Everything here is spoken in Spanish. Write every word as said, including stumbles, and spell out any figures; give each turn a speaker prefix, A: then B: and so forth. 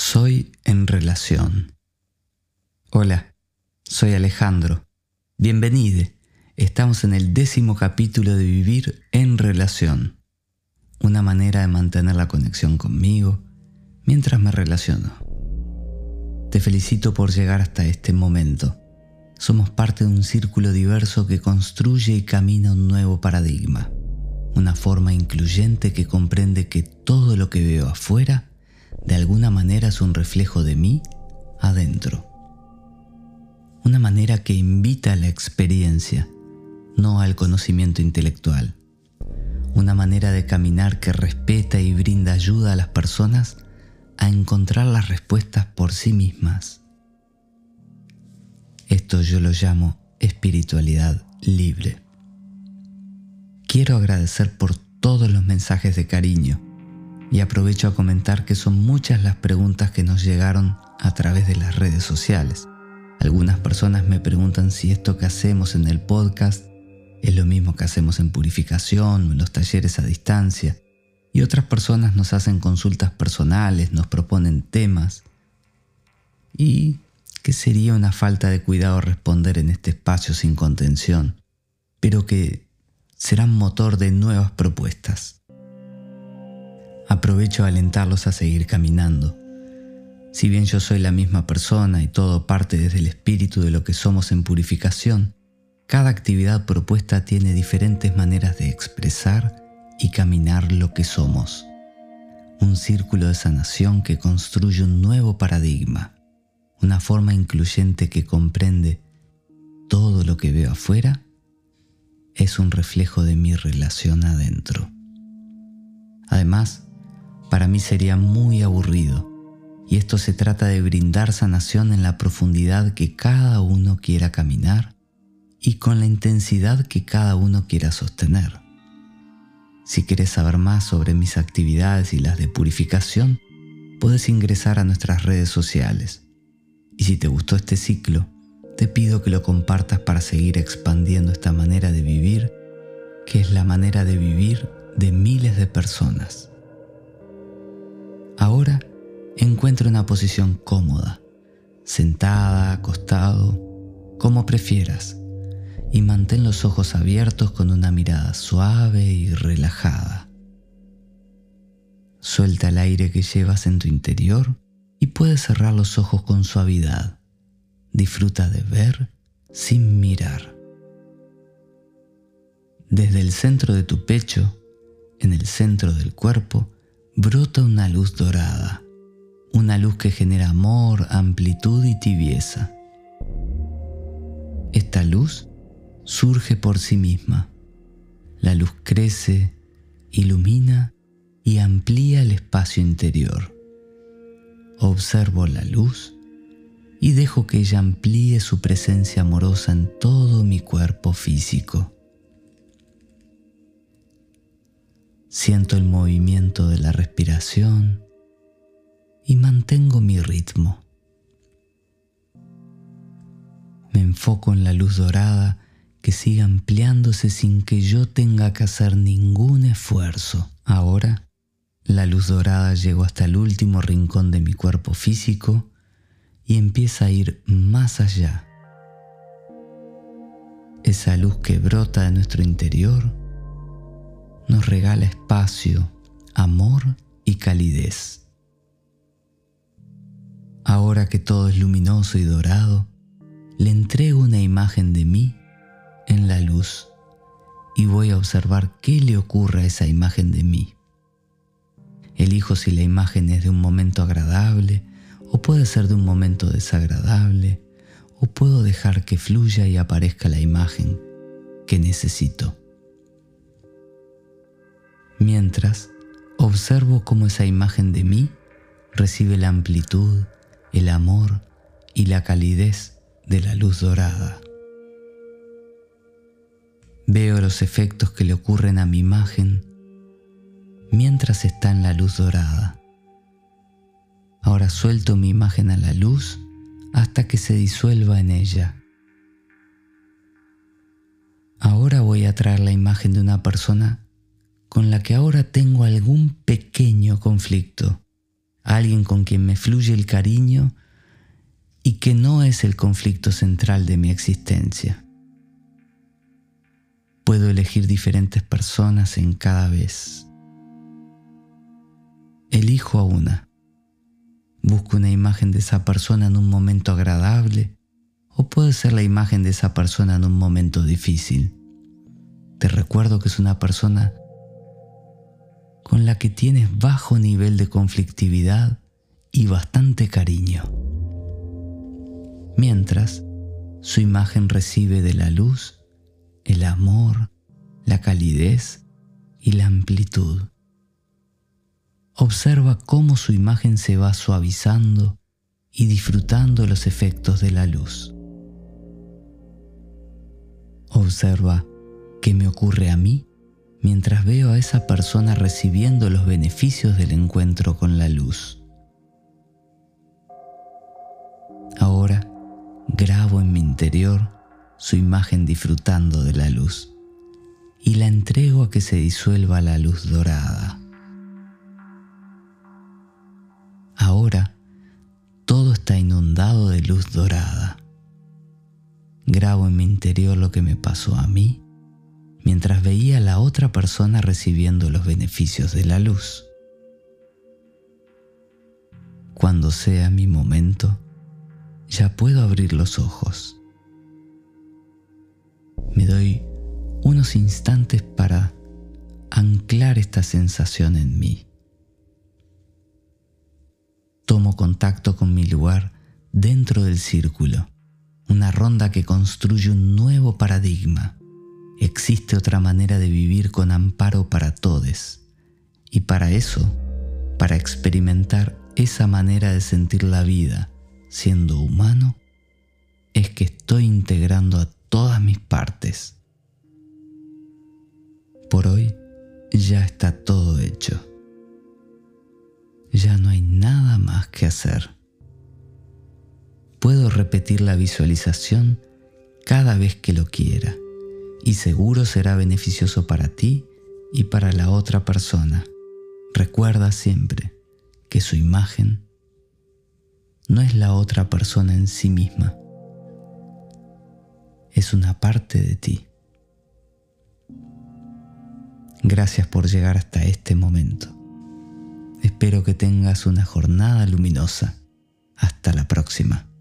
A: Soy en relación. Hola, soy Alejandro. Bienvenido. Estamos en el décimo capítulo de Vivir en Relación. Una manera de mantener la conexión conmigo mientras me relaciono. Te felicito por llegar hasta este momento. Somos parte de un círculo diverso que construye y camina un nuevo paradigma. Una forma incluyente que comprende que todo lo que veo afuera de alguna manera es un reflejo de mí adentro. Una manera que invita a la experiencia, no al conocimiento intelectual. Una manera de caminar que respeta y brinda ayuda a las personas a encontrar las respuestas por sí mismas. Esto yo lo llamo espiritualidad libre. Quiero agradecer por todos los mensajes de cariño y aprovecho a comentar que son muchas las preguntas que nos llegaron a través de las redes sociales. Algunas personas me preguntan si esto que hacemos en el podcast es lo mismo que hacemos en purificación o en los talleres a distancia, y otras personas nos hacen consultas personales, nos proponen temas, y que sería una falta de cuidado responder en este espacio sin contención, pero que serán motor de nuevas propuestas. Aprovecho a alentarlos a seguir caminando. Si bien yo soy la misma persona y todo parte desde el espíritu de lo que somos en purificación, cada actividad propuesta tiene diferentes maneras de expresar y caminar lo que somos. Un círculo de sanación que construye un nuevo paradigma, una forma incluyente que comprende todo lo que veo afuera es un reflejo de mi relación adentro. Además, para mí sería muy aburrido, y esto se trata de brindar sanación en la profundidad que cada uno quiera caminar y con la intensidad que cada uno quiera sostener. Si quieres saber más sobre mis actividades y las de purificación, puedes ingresar a nuestras redes sociales. Y si te gustó este ciclo, te pido que lo compartas para seguir expandiendo esta manera de vivir, que es la manera de vivir de miles de personas. Ahora encuentra una posición cómoda, sentada, acostado, como prefieras, y mantén los ojos abiertos con una mirada suave y relajada. Suelta el aire que llevas en tu interior y puedes cerrar los ojos con suavidad. Disfruta de ver sin mirar. Desde el centro de tu pecho, en el centro del cuerpo, brota una luz dorada, una luz que genera amor, amplitud y tibieza. Esta luz surge por sí misma. La luz crece, ilumina y amplía el espacio interior. Observo la luz y dejo que ella amplíe su presencia amorosa en todo mi cuerpo físico. Siento el movimiento de la respiración y mantengo mi ritmo. Me enfoco en la luz dorada que sigue ampliándose sin que yo tenga que hacer ningún esfuerzo. Ahora, la luz dorada llegó hasta el último rincón de mi cuerpo físico y empieza a ir más allá. Esa luz que brota de nuestro interior nos regala espacio, amor y calidez. Ahora que todo es luminoso y dorado, le entrego una imagen de mí en la luz y voy a observar qué le ocurre a esa imagen de mí. Elijo si la imagen es de un momento agradable o puede ser de un momento desagradable, o puedo dejar que fluya y aparezca la imagen que necesito. Mientras, observo cómo esa imagen de mí recibe la amplitud, el amor y la calidez de la luz dorada. Veo los efectos que le ocurren a mi imagen mientras está en la luz dorada. Ahora suelto mi imagen a la luz hasta que se disuelva en ella. Ahora voy a traer la imagen de una persona con la que ahora tengo algún pequeño conflicto, alguien con quien me fluye el cariño y que no es el conflicto central de mi existencia. Puedo elegir diferentes personas en cada vez. Elijo a una. Busco una imagen de esa persona en un momento agradable, o puede ser la imagen de esa persona en un momento difícil. Te recuerdo que es una persona con la que tienes bajo nivel de conflictividad y bastante cariño. Mientras, su imagen recibe de la luz, el amor, la calidez y la amplitud. Observa cómo su imagen se va suavizando y disfrutando los efectos de la luz. Observa qué me ocurre a mí mientras veo a esa persona recibiendo los beneficios del encuentro con la luz. Ahora grabo en mi interior su imagen disfrutando de la luz y la entrego a que se disuelva la luz dorada. Ahora todo está inundado de luz dorada. Grabo en mi interior lo que me pasó a mí mientras veía a la otra persona recibiendo los beneficios de la luz. Cuando sea mi momento, ya puedo abrir los ojos. Me doy unos instantes para anclar esta sensación en mí. Tomo contacto con mi lugar dentro del círculo, una ronda que construye un nuevo paradigma. Existe otra manera de vivir con amparo para todos, y para eso, para experimentar esa manera de sentir la vida siendo humano, es que estoy integrando a todas mis partes. Por hoy ya está todo hecho. Ya no hay nada más que hacer. Puedo repetir la visualización cada vez que lo quiera y seguro será beneficioso para ti y para la otra persona. Recuerda siempre que su imagen no es la otra persona en sí misma. Es una parte de ti. Gracias por llegar hasta este momento. Espero que tengas una jornada luminosa. Hasta la próxima.